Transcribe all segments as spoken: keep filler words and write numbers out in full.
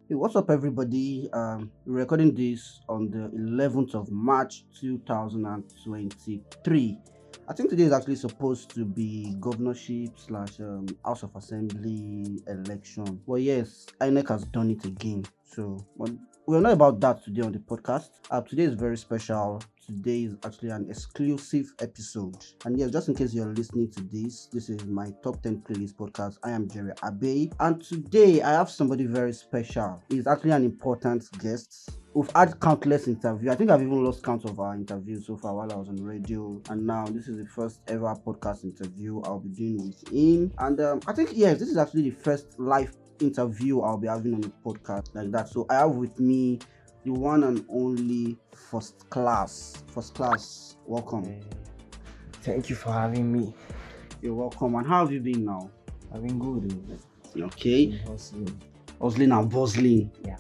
Hey, what's up, everybody? Um, we're recording this on the eleventh of March two thousand twenty-three. I think today is actually supposed to be governorship slash um, House of Assembly election. But yes, I N E C has done it again. So, but we're not about that today on the podcast. Uh, today is very special. Today is actually an exclusive episode. And yes, just in case you're listening to this, this is my top ten playlist podcast. I am Jerry Abe. And today I have somebody very special. He's actually an important guest. We've had countless interviews. I think I've even lost count of our interviews so far while I was on radio. And now this is the first ever podcast interview I'll be doing with him. And um, I think, yes, this is actually the first live interview I'll be having on a podcast like that. So I have with me the one and only First Class. First Class, welcome. Hey, thank you for having me. You're welcome. And how have you been now? I've been good. Okay. Been hustling. Hustling and bustling. Yeah.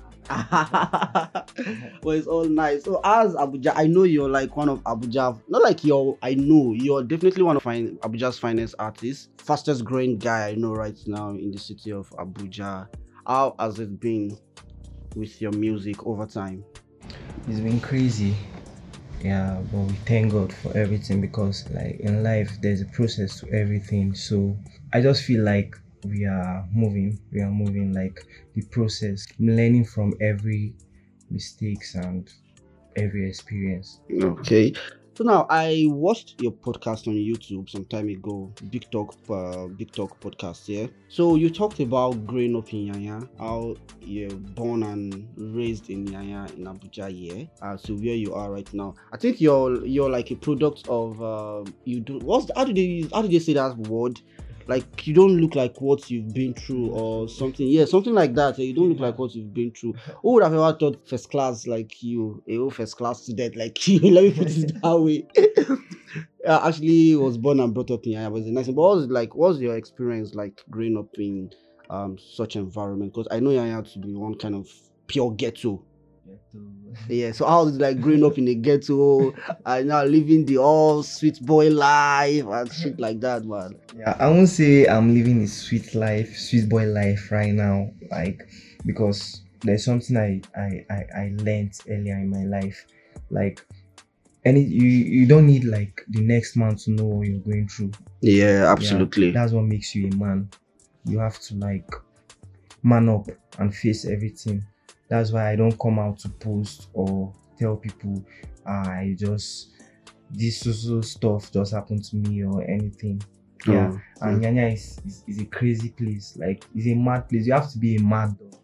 Well, it's all nice. So as Abuja, I know you're like one of Abuja, not like you're, I know you're definitely one of fine, Abuja's finest artists, fastest growing guy I know right now in the city of Abuja. How has it been with your music over time? It's been crazy. Yeah, but we thank God for everything because like in life there's a process to everything. So I just feel like we are moving, we are moving like the process, learning from every mistakes and every experience. Okay. So now I watched your podcast on YouTube some time ago, Big Talk, uh, Big Talk podcast. Yeah. So you talked about growing up in Yanya, how you're born and raised in Yanya in Abuja. Yeah. Uh, so where you are right now, I think you're you're like a product of uh, you do. What's how do they how do they say that word? Like you don't look like what you've been through or something. Yeah, something like that. You don't look like what you've been through. Who would have ever thought first class like you, a whole first class student like you? Let me put it that way. I actually was born and brought up in Yaya, but it's a nice. But what was it like? What was your experience like growing up in um such environment? Because I know Yaya to be one kind of pure ghetto. Yeah, so how was it like growing up in a ghetto and now living the all sweet boy life and shit like that, man? Yeah, I won't say I'm living a sweet life, sweet boy life right now, like because there's something I I I, I learned earlier in my life, like any you you don't need like the next man to know what you're going through. Yeah, absolutely. Yeah, that's what makes you a man. You have to like man up and face everything. That's why I don't come out to post or tell people I just this social stuff just happened to me or anything. Yeah, Oh, and Nyanya is, is, is a crazy place. Like it's a mad place. You have to be a mad dog.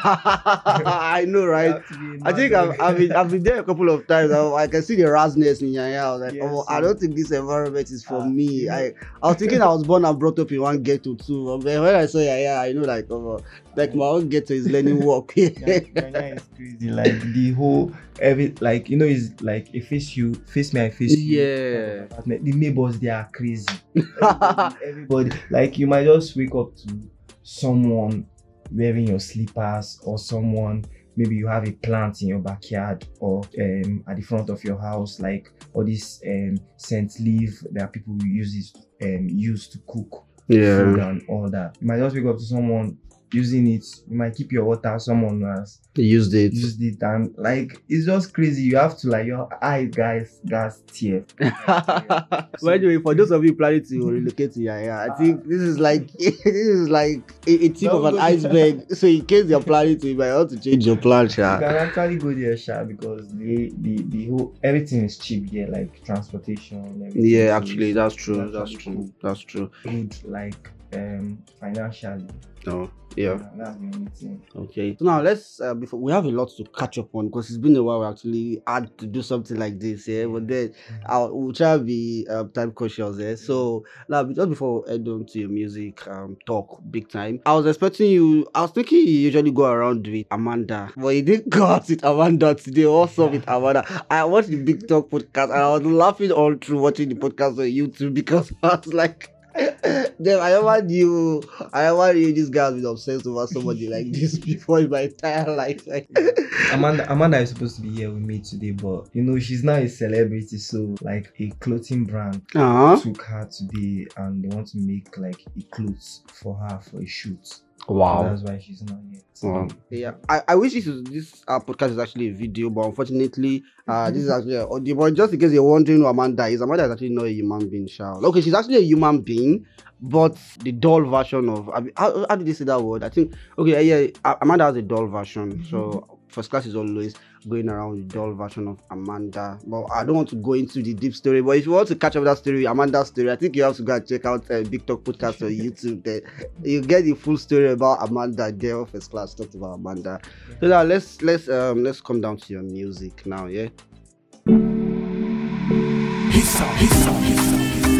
I know, You right? have to be a I mad think dog. I've, I've, been, I've been there a couple of times. I, I can see the rasness in Yaya. I was like, Yes, oh, I sir. don't think this environment is for Ah, me. you know- I, I was thinking I was born and brought up in one ghetto too. But when I saw Yaya, I know like, oh, like my own ghetto is learning walk. Nyanya Nyanya is crazy. Like the whole every like you know is like a face you face me I face you. Yeah. The neighbors they are crazy. Everybody, everybody like you might just wake up to someone wearing your slippers or someone maybe you have a plant in your backyard or um, at the front of your house like all this um, scent leaf that people use this um, use to cook food Yeah, and all that. You might just wake up to someone using it. You might keep your water. Someone has used it. used it and like it's just crazy. You have to like your eye guys gas tear. But anyway, for those of you planning to relocate to Yaya, I think this is like this is like a, a tip of an Don't go there. iceberg. So in case you're planning to, you might want to change your plan, You sha. can actually go there, Sha, because the the the whole everything is cheap here, like transportation. Everything. Yeah, So actually, it's- that's it's true. That's actually true. That's true. Good, like um financially. No, yeah. That's the only thing. Okay. So now let's uh, before we have a lot to catch up on because it's been a while we actually had to do something like this. Yeah, but then I'll we'll try to be um, time cautious. Yeah. So now just before we head on to your music um talk big time, I was expecting you. I was thinking you usually go around with Amanda, but you didn't go out with Amanda today. Also with Amanda, I watched the Big Talk podcast and I was laughing all through watching the podcast on YouTube because I was like. Then I never knew I never knew this guy has been obsessed over somebody like this before in my entire life. Like, Amanda Amanda is supposed to be here with me today, but you know she's now a celebrity, so like a clothing brand uh-huh. took her today and they want to make like a clothes for her for a shoot. So Wow. that's why she's not here. Wow. Yeah, I, I wish this is this uh, podcast is actually a video, but unfortunately, uh, this is actually an audio. But just in case you're wondering who Amanda is, Amanda is actually not a human being, Shao. Okay, she's actually a human being, but the doll version of I mean, how, how did they say that word? I think okay, yeah, yeah, Amanda has a doll version. So first class is always going around with the doll version of Amanda. But I don't want to go into the deep story. But if you want to catch up that story, Amanda's story, I think you have to go and check out uh, Big Talk Podcast on YouTube. There, you get the full story about Amanda. There, on first class talked about Amanda. So now let's let's um let's come down to your music now. Yeah. Hissa, hissa, hissa.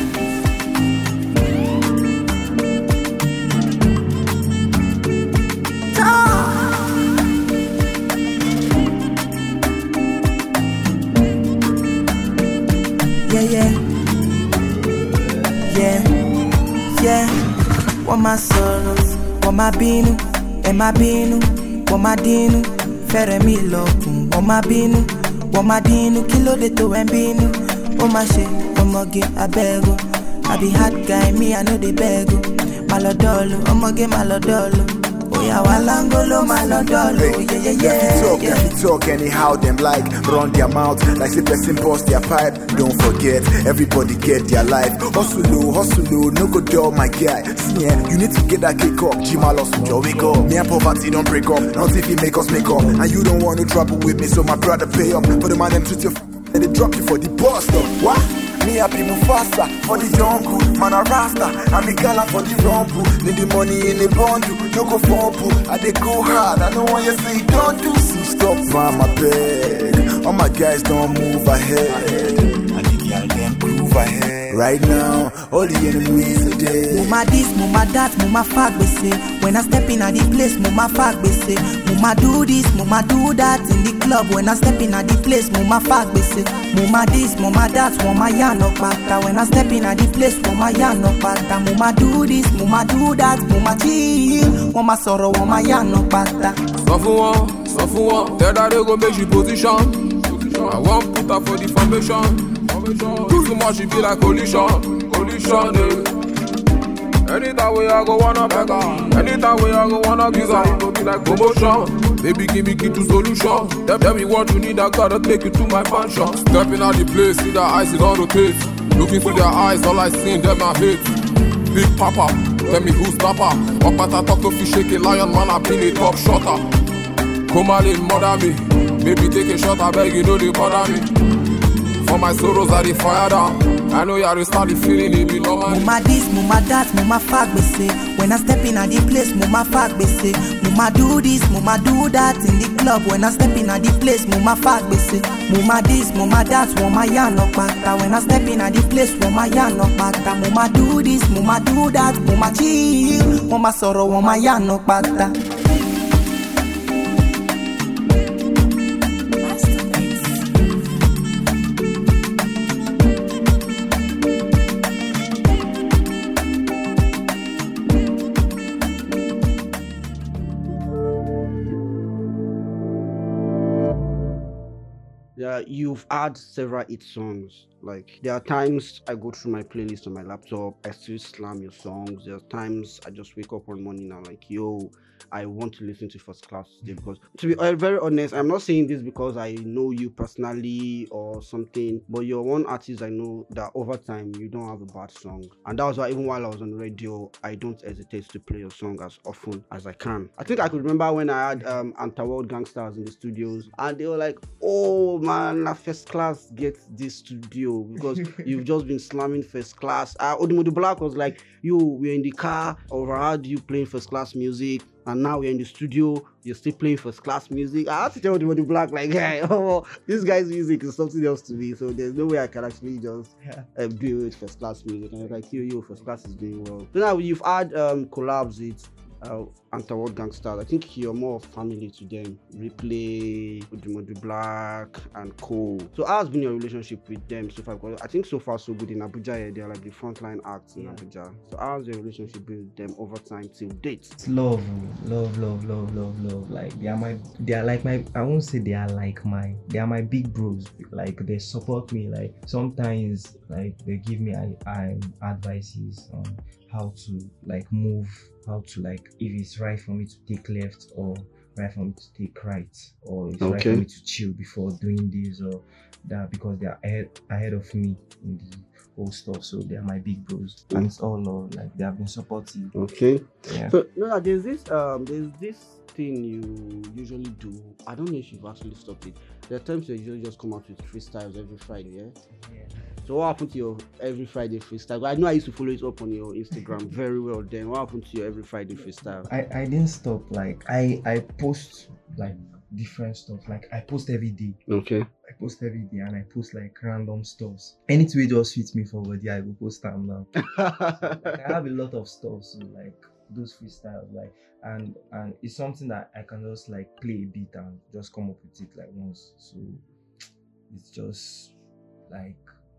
Yeah, yeah, yeah, yeah. What my sorrows, what my binu, and my binu, what my dinu, fere mi lokun, what my binu, what my dinu, kilo de to and binu, oh my shit, omoge abego, I be hot guy, me I know the bego, malodolo, omoge malodolo. Yeah, walangolo malodolo. Yeah, yeah, yeah. If you talk, if you talk anyhow, them like run their mouth, like say person bust their pipe. Don't forget, everybody get their life. Hustle low, hustle low, no go dull, my guy. See, yeah, you need to get that kick up. Jima lost your wake up. Me and poverty don't break up. Not if you make us make up. And you don't want to trouble with me, so my brother pay up. For the man them treat you, f- and they drop you for the bus stop. What? Me happy Mufasa for the jungle, man a rasta. I'm a gala for the rumble. Need the money in the bundle, no go fumble. I dey go hard, I know what you say don't do. See stop from my bed. All my guys don't move ahead. And the girl them prove ahead. Right now, all the enemies are dead. Mama this, mama that, mama fuck we say. When I step in at the place, mama fuck we say. Mama do this, mama do that in the club. When I step in at the place, mama fuck we say. Mama this, mama that, mama ya no pata. When I step in at the place, mama ya no pata. Mama do this, mama do that, mama chill. Mama sorrow, mama ya no pata. Sọ fún wọn, sọ fún wọn, tell that they go make you position. I won't put her for the formation. Do too much, it be like collision, collision. Eh. Anytime we I go wanna beg her, anytime we I go wanna give her, it go be like promotion. Baby, give me key to solution. Tell, tell me what you need, I gotta take you to my mansion. Stepping out the place, see their eyes is on rotate. Looking through their eyes, all I see in them I hate. Big Papa, tell me who's Papa. Up at I talk to fish, shake a lion, man, I been a top shotter. Come on in, mother me. Baby, take a shot, I beg you, know they bother me. For my sorrows, I dey fire down. I know you start the feeling, it be normal. Mama this, mama that, mama fuck we say. When I step in at the place, mama fuck we say. Mama do this, mama do that in the club. When I step in at the place, mama fuck we say. Mama this, mama that, mama ya no pata. When I step in at the place, mama ya no pata. Mama do this, mama do that, mama chill. Mama sorrow, mama ya no pata. Yeah, you've had several hit songs. Like there are times I go through my playlist on my laptop, I still slam your songs. There are times I just wake up one morning and I'm like, yo, I want to listen to First Class today. Because to be uh, very honest, I'm not saying this because I know you personally or something, but you're one artist I know that over time you don't have a bad song. And that was why even while I was on the radio, I don't hesitate to play your song as often as I can. I think I could remember when I had um Antaworld Gangsters in the studios and they were like, oh man, na First Class gets this studio because you've just been slamming First Class. Uh, Odimodu Black was like, yo, we're in the car, overheard you playing First Class music, and now we're in the studio, you're still playing First Class music. I had to tell Odimodu Black, like, hey, oh, this guy's music is something else to me, so there's no way I can actually just uh, do it with First Class music. And I was like, yo, yo, First Class is doing well. So now you've had um, collabs with uh, Antaworld Gangsters. I think you're more family to them. Replay, Odimodu Black, and Co. So how has been your relationship with them so far? Because I think so far so good in Abuja. Yeah, they're like the frontline acts in yeah. Abuja. So how has your relationship been with them over time till date? It's love, love, love, love, love, love. Like they are my, they are like my. I won't say they are like my. They are my big bros. Like they support me. Like sometimes, like they give me I, I advices on how to like move, how to like if it's right for me to take left or right for me to take right, or it's right Okay. for me to chill before doing this or that, because they are ahead ahead of me in the whole stuff. So they are my big bros, and it's all love. Like they have been supportive. Okay. Yeah. So no, there's this um there's this thing you usually do. I don't know if you've actually stopped it. There are times you usually just come out with freestyles every Friday, yeah? Yeah. So what happened to your every Friday freestyle? I know I used to follow it up on your Instagram very well then. What happened to your every Friday freestyle? I, I didn't stop. Like I I post like different stuff. Like I post every day. Okay. I post every day and I post like random stuffs. Anything just fits me for body, I will post them now. Like I have a lot of stuff, so like those freestyles, like and and it's something that I can just like play a beat and just come up with it like once. So it's just like,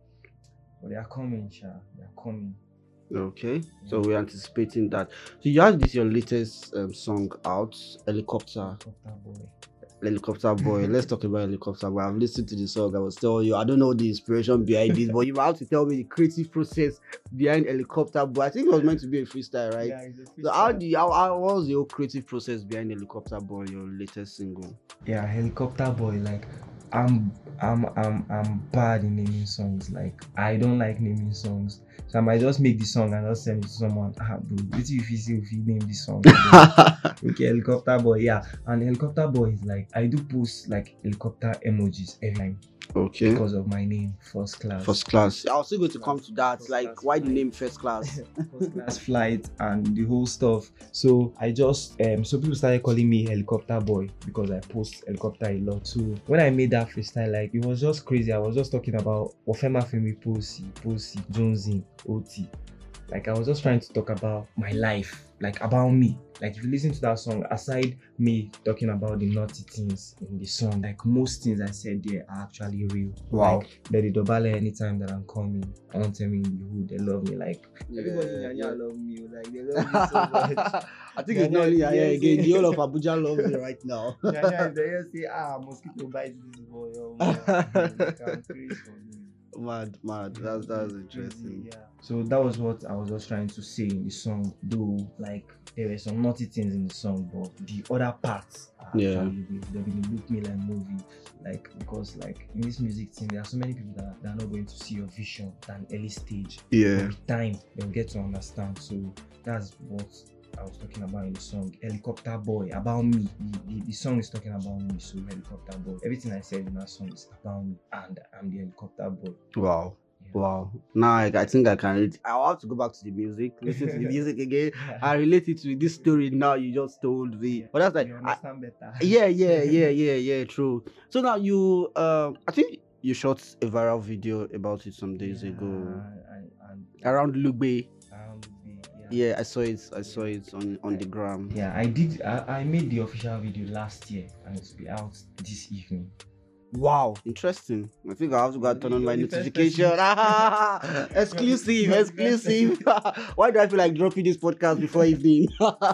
but they are coming, Sha. They are coming. Okay. So we're anticipating that. So you have this your latest um, song out, Helicopter. Helicopter Boy. Helicopter Boy. Let's talk about Helicopter Boy. I've listened to the song. I was telling you, I don't know the inspiration behind this, but you have to tell me the creative process behind Helicopter Boy. I think it was meant to be a freestyle, right? Yeah, it's a freestyle. So how do you, how, how what was the whole creative process behind Helicopter Boy, your latest single? Yeah, Helicopter Boy. Like I'm I'm I'm I'm bad in naming songs. Like I don't like naming songs. So I might just make the song and just send it to someone. Ah, bro, what if you see if you name this song? Okay, Helicopter Boy, yeah. And Helicopter Boy is like I do post like helicopter emojis every time Okay. because of my name, First Class. First class. I was still going to come to that. First Like, class. why the name First Class? First Class flight and the whole stuff. So I just um so people started calling me Helicopter Boy because I post helicopter a lot. So when I made that freestyle, like it was just crazy. I was just talking about Ofema Femi Posi, Posi, Jonesy, O T. Like I was just trying to talk about my life, like about me. Like if you listen to that song, aside me talking about the naughty things in the song, like most things I said there are actually real. Wow. Like they did Dobale anytime that I'm coming. I want to tell me in the hood, they love me. Like Yeah, everybody in yeah. Yanya love me. Like they love me so much. I think it's not only Yaya Yes, again. yes. The whole of Abuja loves me right now. Yanya is there say, ah, mosquito bites this boy. Oh, man. Like, I'm crazy for me. Mad, mad. That's that's interesting. Yeah. So that was what I was just trying to say in the song. Though, like there were some naughty things in the song, but the other parts are Yeah. actually real. They will look me like movie, like because like in this music thing, there are so many people that, that are not going to see your vision at an early stage. Yeah. With time, they'll get to understand. So that's what I was talking about in the song Helicopter Boy, about me. The, the, the song is talking about me, so Helicopter Boy. Everything I said in that song is about me, and I'm the Helicopter Boy. Wow. Yeah. Wow. Now I, I think I can read. I'll have to go back to the music, listen to the music again. I relate it to this story now you just told me. But that's like You I, understand better. yeah, yeah, yeah, yeah, yeah, true. So now you um I think you shot a viral video about it some days Yeah, ago. and, and Around Lugbe. around the- Yeah, I saw it. I saw it on, on the gram. Yeah, I did. I, I made the official video last year, and it will be out this evening. Wow, interesting. I think I have to go and turn on my You're the first notification. person. exclusive, You're the first exclusive. Why do I feel like dropping this podcast before evening?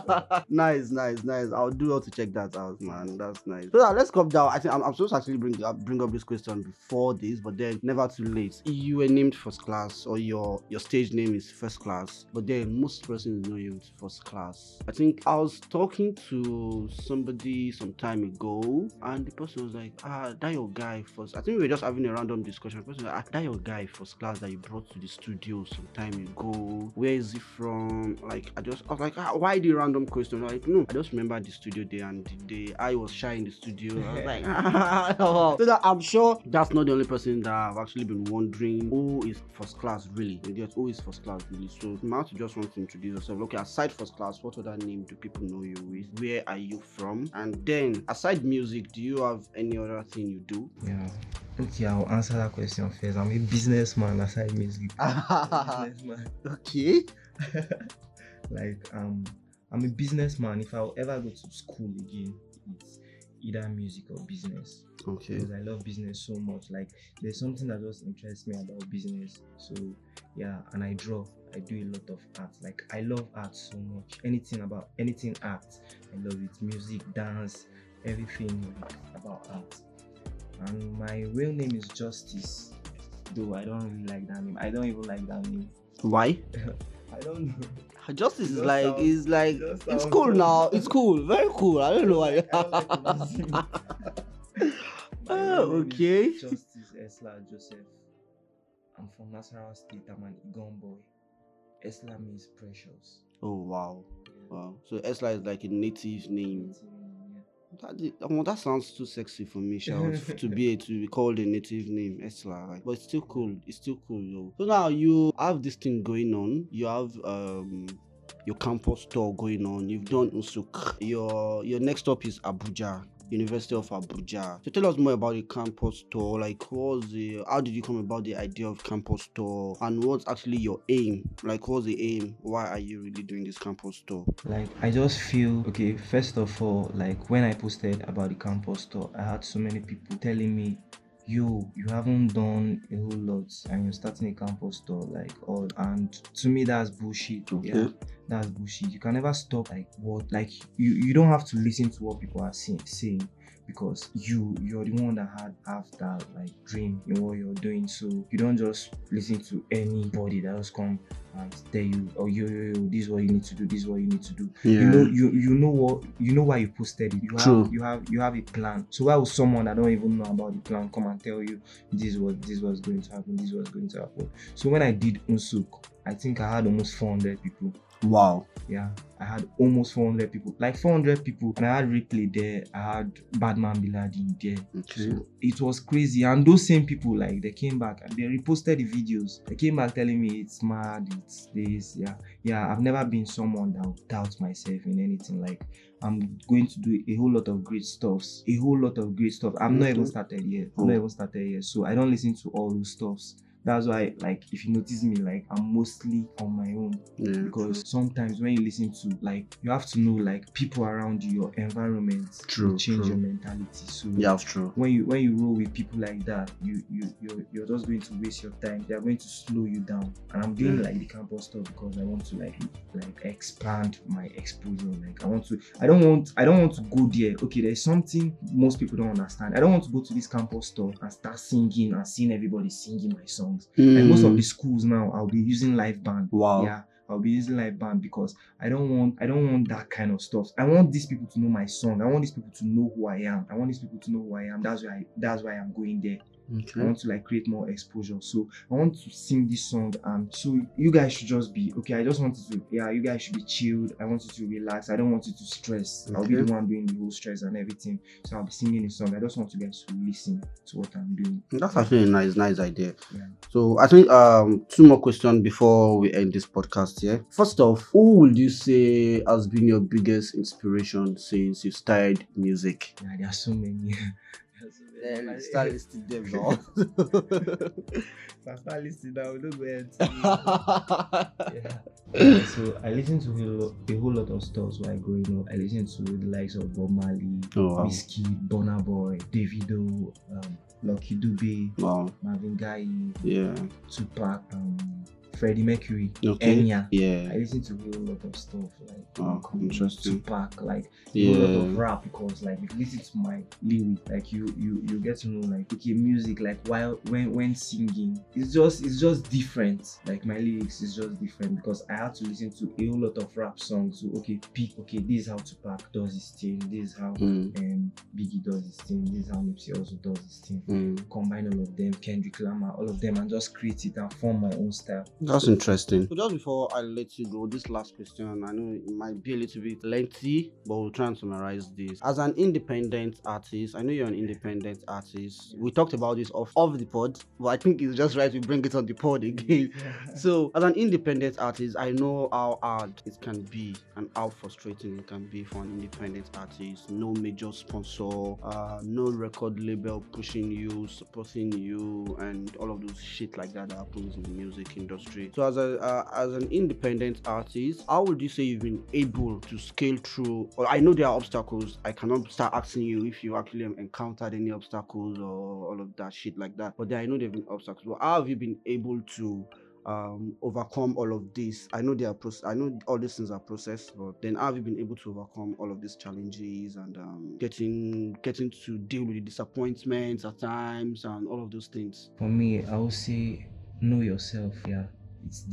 nice, nice, nice. I'll do how to check that out, man. That's nice. So now let's come down. I think I'm, I'm supposed to actually bring up bring up this question before this, but then never too late. You were named First Class, or your your stage name is First Class, but then most persons know you as First Class. I think I was talking to somebody some time ago, and the person was like, "Ah, that your guy first." I think we were just having a random discussion. The person was like, "Ah, that your guy First Class that you brought to the studio some time ago. Where is he from?" Like I just I was like, ah, "Why the random question?" Like, no, I just remember the studio day and the day I was shy in the studio. I was like, ah. So that I'm sure that's not the only person that I've actually been wondering who is First Class really. Yes, who is First Class really? So now to just want to introduce yourself. Okay, aside First Class, what other name do people know you with? Where are you from? And then aside music, do you have any other thing you do? Yeah. Okay, I'll answer that question first. I'm a businessman aside music. businessman. Okay. Like um, I'm a businessman. If I'll ever go to school again, it's either music or business. Okay. Because I love business so much. Like there's something that just interests me about business. So yeah, and I draw. I do a lot of art. Like I love art so much. Anything about anything art, I love it. Music, dance, everything like, about art. And my real name is Justice. Though I don't really like that name. I don't even like that name. Why? I don't know. Justice is Just like sound- is like just it's sound cool so- now. It's cool, very cool. I don't know why. I don't like pronouncing it. Oh, My name is okay. Justice Esla Joseph. I'm from Nasarawa State. I'm an Igon boy. Esla means precious. Oh wow, wow. So Esla is like a native name. Yeah. That, is- well, that sounds too sexy for me, Shao, to be to be called a native name, Esla. Like, but it's still cool. It's still cool, yo. So now you have this thing going on. You have um your campus tour going on. You've done Usuk. Your your next stop is Abuja, University of Abuja. So tell us more about the campus tour. Like, what was the? How did you come about the idea of campus tour? And what's actually your aim? Like, what's the aim? Why are you really doing this campus tour? Like, I just feel okay. First of all, like when I posted about the campus tour, I had so many people telling me, "Yo, you haven't done a whole lot, and you're starting a campus tour." Like, all and to me, that's bullshit. Okay. Yeah, that's bullshit. You can never stop. Like what? Like you, you don't have to listen to what people are saying, saying because you, you're the one that had have that like dream in what you're doing. So you don't just listen to anybody that just come and tell you, "Oh, yo, yo, yo, this is what you need to do. This is what you need to do." Yeah. You know, you you know what you know why you posted it. You have True. you have you have a plan. So why would someone that don't even know about the plan come and tell you this was this was going to happen, this was going to happen? So when I did Unsuk, I think I had almost four hundred people. Wow. Yeah, I had almost four hundred people, like four hundred people, and I had Replay there, I had Badman Biladin there. Okay. So it was crazy, and those same people, like they came back and they reposted the videos. They came back telling me it's mad, it's this, yeah, yeah. I've never been someone that would doubt myself in anything. Like I'm going to do a whole lot of great stuffs, a whole lot of great stuff. I've not even started yet. I've not even started yet, so I don't listen to all those stuffs. That's why, like, if you notice me, like, I'm mostly on my own. Yeah. Because sometimes when you listen to, like, you have to know, like, people around you, your environment, True, will change true. your mentality. So Yeah, that's true. when you when you roll with people like that, you you you're, you're just going to waste your time. They are going to slow you down. And I'm doing Yeah. like the campus stuff because I want to like like expand my exposure. Like I want to. I don't want. I don't want to go there. Okay, there's something most people don't understand. I don't want to go to this campus store and start singing and seeing everybody singing my songs. Like most of the schools now, I'll be using live band. Wow. Yeah. I'll be using live band because I don't want I don't want that kind of stuff. I want these people to know my song. I want these people to know who I am. I want these people to know who I am. That's why I, that's why I'm going there. Okay. I want to like create more exposure. So I want to sing this song, and so you guys should just be okay. I just want you to yeah, you guys should be chilled. I want you to relax. I don't want you to stress. I'll be Okay. the one doing the whole stress and everything. So I'll be singing the song. I just want you guys to listen to what I'm doing. That's actually a nice, nice idea. Yeah. So I think um two more questions before we end this podcast here. First off, who would you say has been your biggest inspiration since you started music? Yeah, there are so many. There are so many. listing them now. If I start listening now, we don't go ahead. Yeah. Yeah, so I listen to a, lot, a whole lot of stuff while growing up. I listen to the likes of Bob Marley, Oh, wow. Wizkid, Burna Boy, Davido, um, Lucky Dube, Wow. Marvin Gaye, Yeah. Tupac, um, Freddie Mercury, Okay. Enya. Yeah. I listen to a whole lot of stuff like Oh, um, interesting. Tupac, like Yeah. a lot of rap because like if you listen to my lyrics, like you you you get to know like okay music like while when when singing it's just it's just different. Like my lyrics is just different because I had to listen to a whole lot of rap songs. So okay, pick okay this is how Tupac does his thing, this is how Mm. um Biggie does his thing, this is how Nipsey also does his thing. Mm. Combine all of them, Kendrick Lamar, all of them, and just create it and form my own style. That's interesting. So just before I let you go, this last question, I know it might be a little bit lengthy, but we'll try and summarize this. As an independent artist, I know you're an independent artist. We talked about this off, off the pod, but I think it's just right to bring it on the pod again. So as an independent artist, I know how hard it can be and how frustrating it can be for an independent artist. No major sponsor, uh, no record label pushing you, supporting you, and all of those shit like that that happens in the music industry. So as a uh, as an independent artist, how would you say you've been able to scale through? Or I know there are obstacles. I cannot start asking you if you actually encountered any obstacles or all of that shit like that. But there, I know there've been obstacles. But how have you been able to um overcome all of this? I know they are process. I know all these things are processed, but then how have you been able to overcome all of these challenges and um, getting getting to deal with the disappointments at times and all of those things? For me, I would say know yourself. Yeah, it's deep.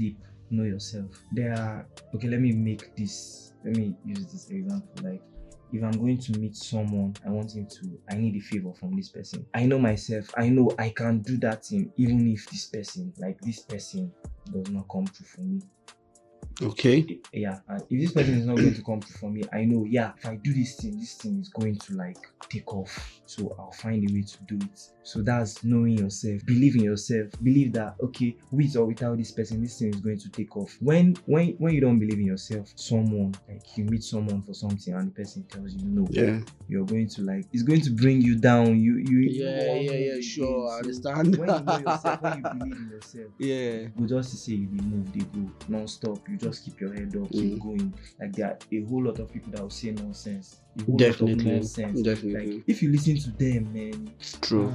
know yourself. There are okay. Let me make this. Let me use this example. Like, if I'm going to meet someone, I want him to. I need a favor from this person. I know myself. I know I can do that thing, even if this person, like this person, does not come through for me. Okay. Yeah, and if this person is not going to come through for me, I know, yeah, if I do this thing, this thing is going to like take off. So I'll find a way to do it. So that's knowing yourself. Believe in yourself. Believe that, okay, with or without this person, this thing is going to take off. When when when you don't believe in yourself, someone, like you meet someone for something and the person tells you no, Yeah. you're going to like, it's going to bring you down. You you Yeah, you won't yeah, move yeah, again. sure, I So understand. When you know yourself, when you believe in yourself, Yeah. go just to say you dey move, they go non-stop. You just keep your head up, keep Mm. going. Like there are a whole lot of people that will say nonsense. A whole Definitely. lot of nonsense. Definitely. Like if you listen to them, man, True.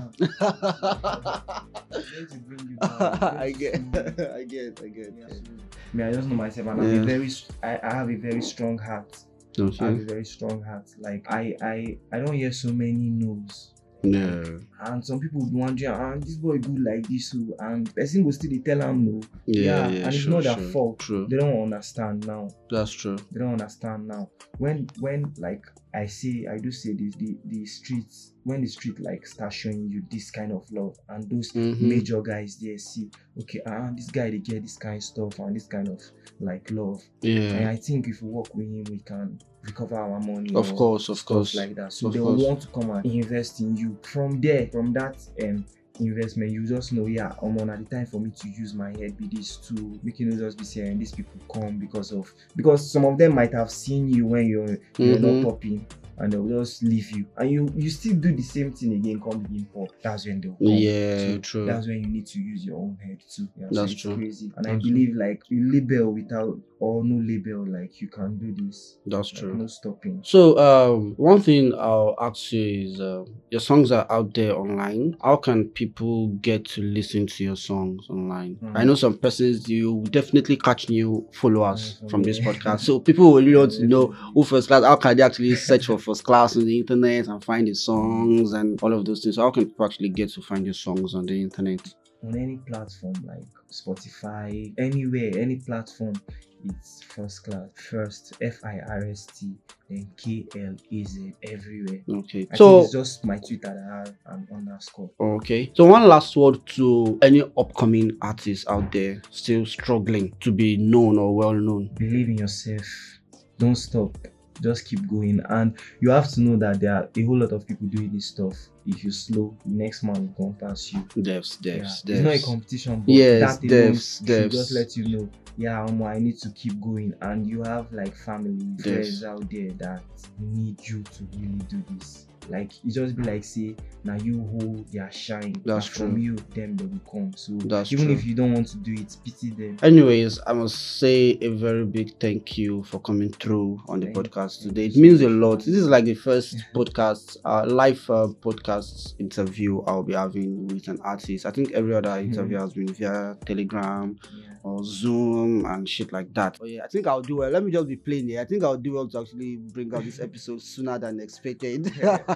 ah, it's going to bring you down. It's going I to get, slow you. I get, I get. Yeah, so, me, I just know myself, and I'm Yeah. a very, s- I, I have a very strong heart. I have a Okay. very strong heart. Like I, I, I don't hear so many no's. Yeah. And some people would wonder, ah, this boy good like this, so and person will still dey tell am no. Yeah, Yeah, yeah, and it's sure, not their sure. fault. True. They don't understand now. That's true. They don't understand now. When when like I say, I do say this, the the streets, when the street like start showing you this kind of love, and those Mhm. major guys there see, okay, ah, this guy they get this kind of stuff and this kind of like love. And Yeah. I think if we work with him, we can recover our money. Of or course, of stuff course. like that. So Of they course. will want to come and invest in you. From there, from that um investment, you just know, yeah, I'm on at the time for me to use my head be this too. Make you know just be saying these people come because of because some of them might have seen you when you're you're Mhm. not popping, and they'll just leave you, and you you still do the same thing again, come begin pop. That's when they'll come. Yeah, So true. that's when you need to use your own head too. Yeah, so That's it's true. crazy. And I That's true. believe like a label without or no label, like you can do this. That's Like, true. no stopping. So, um, one thing I'll ask you is, uh, your songs are out there online. How can people get to listen to your songs online? Hmm. I know some persons you definitely catch new followers Yeah, from this yeah. podcast. So people will really want to Yeah, know definitely. who First Class. How can they actually search for First Class on the internet and find the songs and all of those things? So how can people actually get to find your songs on the internet? On any platform like Spotify, anywhere, any platform, it's First Class. First, F I R S T, then K L A Z, everywhere. Okay. I So think it's just my Twitter that I have an underscore. Okay. So one last word to any upcoming artists out there still struggling to be known or well known. Believe in yourself. Don't stop. Just keep going. And you have to know that there are a whole lot of people doing this stuff. If you slow, the next man will come past you. Devs, Yeah. devs, It's devs. not a competition, but Yes, that alone devs, should devs. just let you know, yeah, um, I need to keep going. And you have like family, friends out there that need you to really do this. Like it just be like say, now you hold their shine. That's and from true. you, them they will come. So That's even true. if you don't want to do it, pity them. Anyways, I must say a very big thank you for coming through on the Thank podcast you today. It so means a much. lot. This is like the first podcast, uh, live uh, podcast interview I'll be having with an artist. I think every other interview has been via Telegram Yeah. or Zoom and shit like that. Oh yeah, I think I'll do well. Let me just be plain here. I think I'll do well to actually bring out this episode sooner than expected.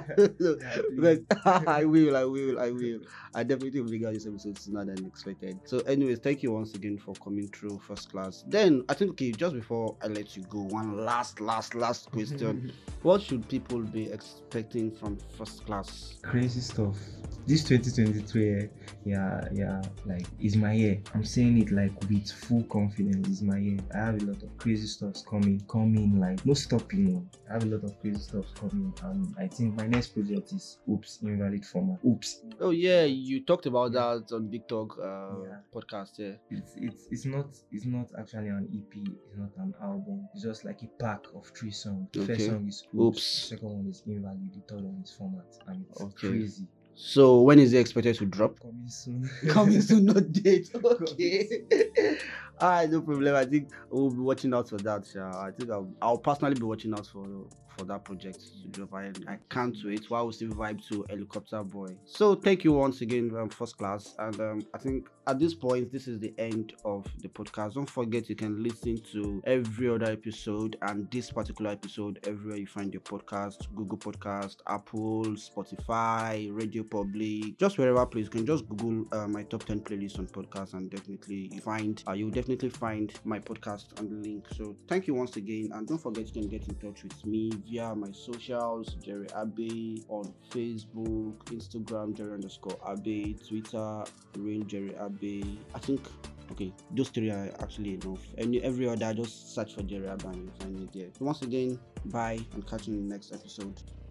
Because I will, I will, I will. I definitely will bring out this episode sooner than expected. So, anyways, thank you once again for coming through First Class. Then I think okay, just before I let you go, one last, last, last question. What should people be expecting from First Class? Crazy stuff. This twenty twenty-three, eh, yeah, yeah, like is my year. I'm saying it like with full confidence. Is my year. I have a lot of crazy stuff coming, coming like no stopping. No. I have a lot of crazy stuff coming, and I think my next project is Oops Invalid Format. Oops. Oh yeah, you talked about that on Big Talk uh, Yeah. podcast. Yeah. It's it's it's not it's not actually an E P. It's not an album. It's just like a pack of three songs. The first Okay. song is Oops. Oops. The second one is Invalid. The third one is Format, and it's Okay. crazy. So when is it expected to drop? Coming soon. Coming soon, no date. Okay. Alright, no problem. I think we'll be watching out for that. Uh, I think I'll, I'll personally be watching out for for that project to drop. I, I can't wait. While we still vibe to Helicopter Boy. So thank you once again, um, First Class. And um, I think at this point, this is the end of the podcast. Don't forget you can listen to every other episode and this particular episode everywhere you find your podcast: Google Podcast, Apple, Spotify, Radio Public, just wherever. Please, you can just Google uh, my top ten playlists on podcasts, and definitely you find uh, you definitely definitely find my podcast on the link. So thank you once again, and don't forget you can get in touch with me via my socials, Jerry Abbey, on Facebook, Instagram, Jerry underscore Abbey, Twitter, Real Jerry Abbey. I think okay, those three are actually enough. Any every other, just search for Jerry Abbey and you'll find it there. So once again, bye and catch you in the next episode.